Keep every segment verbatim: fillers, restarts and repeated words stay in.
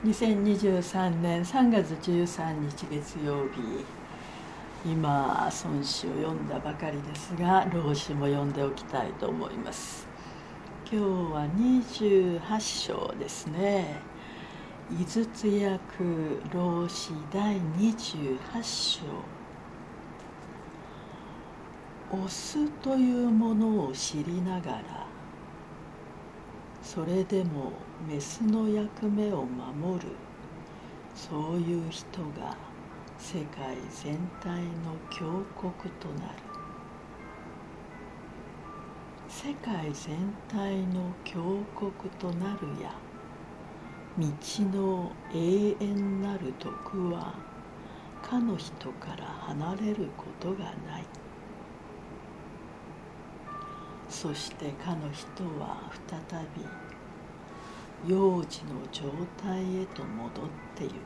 にせんにじゅうさんねんさんがつじゅうさんにち月曜日、今孫子を読んだばかりですが、老子も読んでおきたいと思います。今日はにじゅうはち章ですね。井筒訳老子だいにじゅうはち章。オスというものを知りながら、それでもメスの役目を守る、そういう人が世界全体の強国となる。世界全体の強国となるや、道の永遠なる徳はかの人から離れることがない。そしてかの人は再び幼児の状態へと戻ってゆく。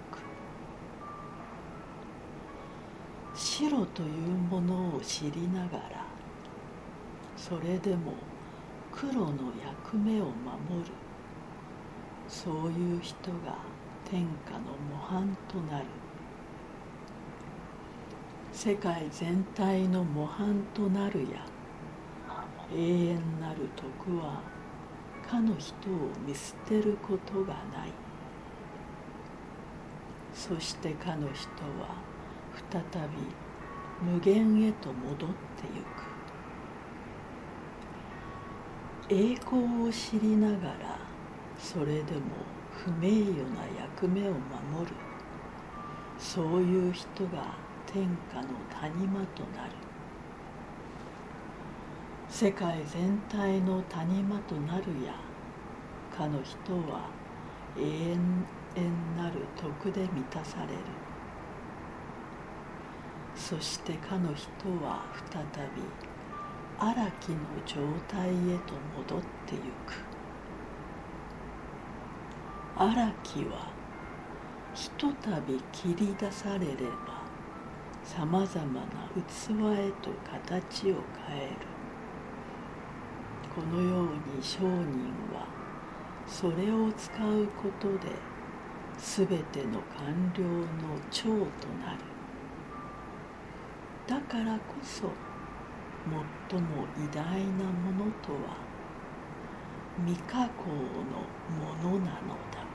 白というものを知りながら、それでも黒の役目を守る、そういう人が天下の模範となる。世界全体の模範となるや、永遠なる徳はかの人を見捨てることがない。そしてかの人は再び無限へと戻ってゆく。栄光を知りながら、それでも不名誉な役目を守る、そういう人が天下の谷間となる。世界全体の谷間となるや、かの人は永遠なる徳で満たされる。そしてかの人は再び荒木の状態へと戻ってゆく。荒木はひとたび切り出されれば、さまざまな器へと形を変える。このように商人はそれを使うことで、すべての官僚の長となる。だからこそ最も偉大なものとは未加工のものなのだ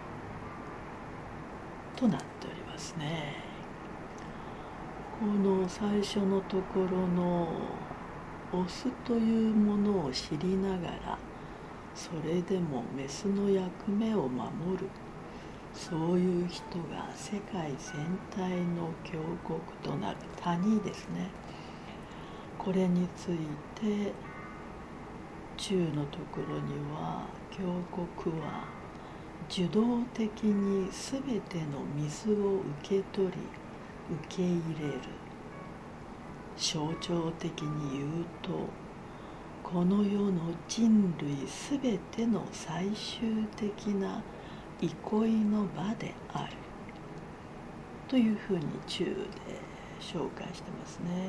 となっておりますね。この最初のところのオスというものを知りながら、それでもメスの役目を守る、そういう人が世界全体の強国となる。谷ですね。これについて中のところには、強国は受動的にすべての水を受け取り受け入れる。象徴的に言うと、この世の人類すべての最終的な憩いの場であるというふうに中で紹介してますね。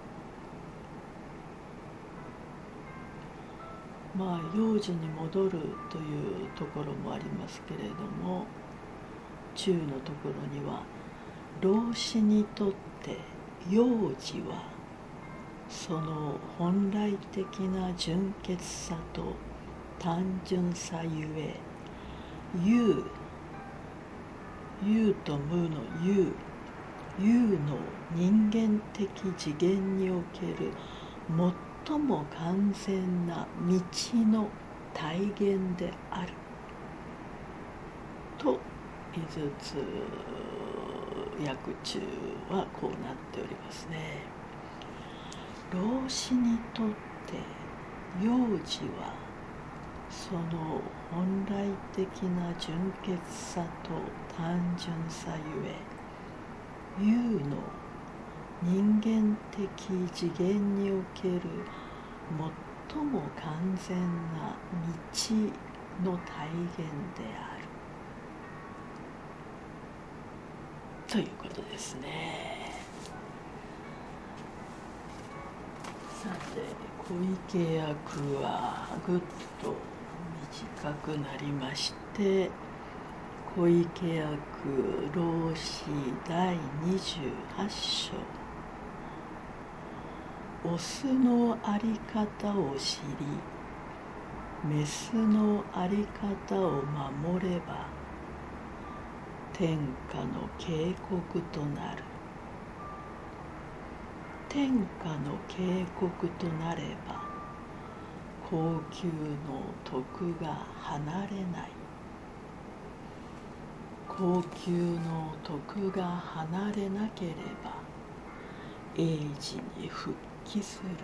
まあ幼児に戻るというところもありますけれども、中のところには、老子にとって幼児はその本来的な純潔さと単純さゆえ、有、有と無の有、有の人間的次元における最も完全な道の体現であると、井筒訳中はこうなっておりますね。老子にとって幼児はその本来的な純潔さと単純さゆえ、有の人間的次元における最も完全な道の体現であるということですね。さて、小池役はぐっと短くなりまして、 小池役老子だいにじゅうはち章。オスのあり方を知り、メスのあり方を守れば、天下の警告となる。天下の警告となれば、高級の徳が離れない。高級の徳が離れなければ、永時に復帰する。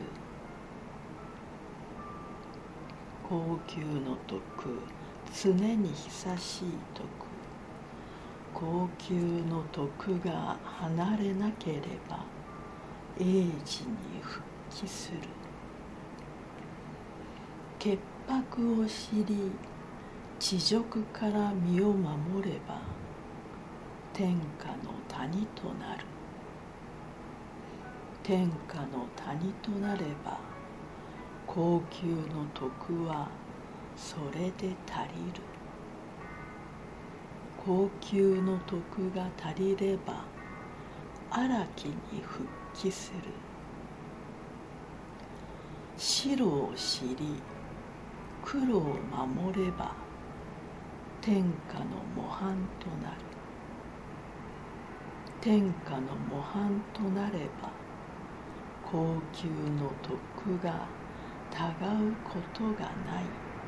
高級の徳、常に久しい徳。高級の徳が離れなければ、永時に復帰する。潔白を知り、恥辱から身を守れば、天下の谷となる。天下の谷となれば、高級の徳はそれで足りる。高級の徳が足りれば、荒きに復帰する。白を知り、黒を守れば、天下の模範となる。天下の模範となれば、高級の徳がたがうことがない。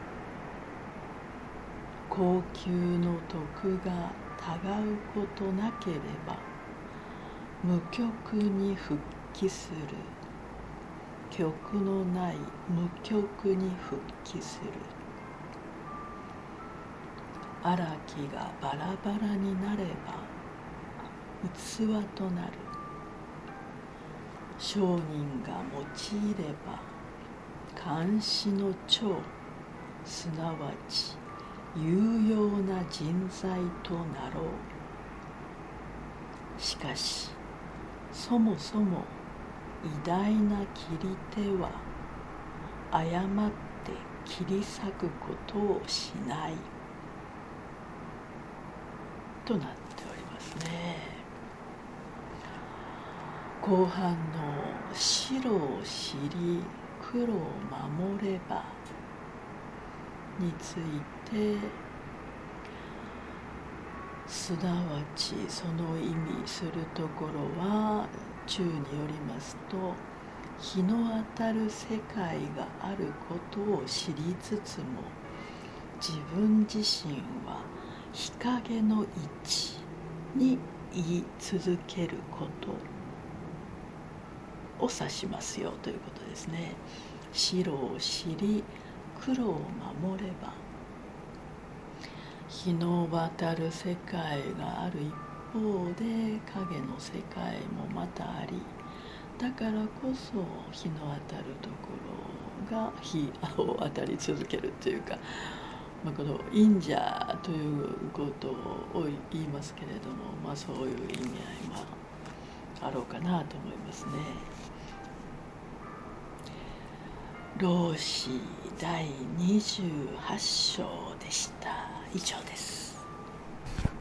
高級の徳がたがうことなければ、無極に復帰する。極のない無極に復帰する。荒きがバラバラになれば、器となる。商人が用いれば、監視の長、すなわち有用な人材となろう。しかし、そもそも偉大な切り手は、誤って切り裂くことをしない。となっておりますね。後半の白を知り、黒を守ればについて、すなわちその意味するところは、中によりますと、日の当たる世界があることを知りつつも、自分自身は日陰の位置に言い続けることを指しますよということですね。白を知り、黒を守れば、日の渡る世界がある一方で、影の世界もまたあり、だからこそ日の当たるところが日を当たり続けるというか、まあ、この陰者ということを言いますけれども、まあ、そういう意味合いはあろうかなと思いますね。老子だいにじゅうはち章でした。以上です。